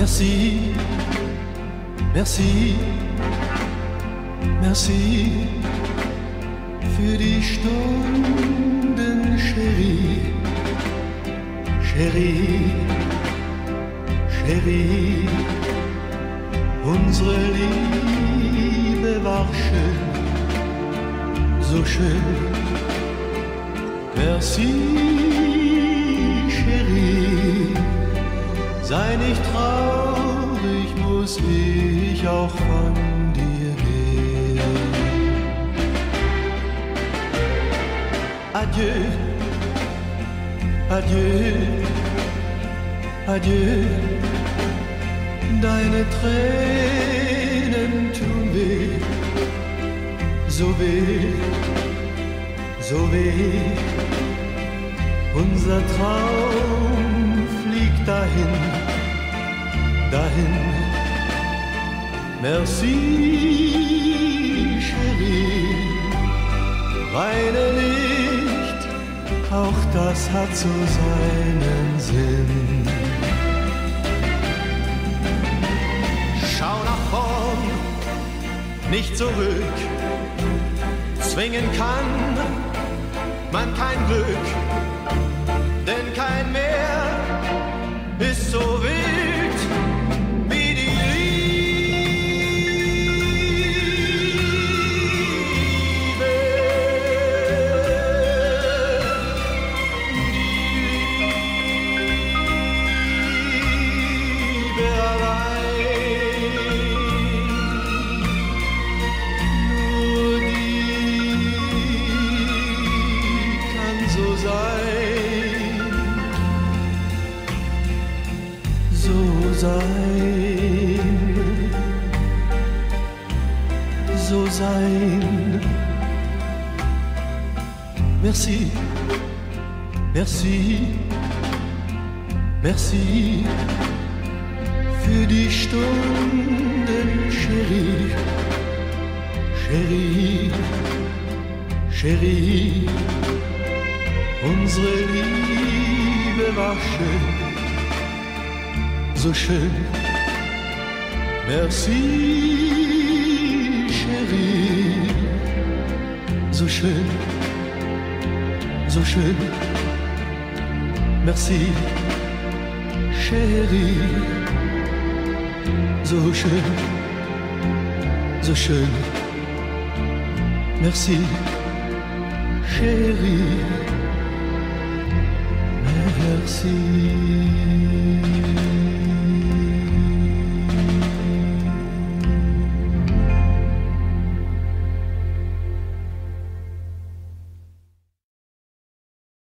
Merci, merci, merci für die Stunden, Chérie, Chérie, Chérie. Unsere Liebe war schön, so schön. Merci, Chérie. Sei nicht traurig, muss ich auch von dir gehen. Adieu, adieu, adieu. Deine Tränen tun weh, so weh, so weh. Unser Traum fliegt dahin, dahin. Merci, Chérie. Weine nicht, auch das hat so seinen Sinn. Schau nach vorn, nicht zurück. Zwingen kann man kein Glück, denn kein Meer ist so wild wie die Liebe. Die Liebe allein, nur die kann so sein. So sein. Merci, merci, merci für die Stunden, Chérie, Chérie, Chérie. Unsere Liebe war schön, so schön. Merci, Chérie, so schön, so schön. Merci, Chérie, so schön, so schön. Merci, Chérie, merci.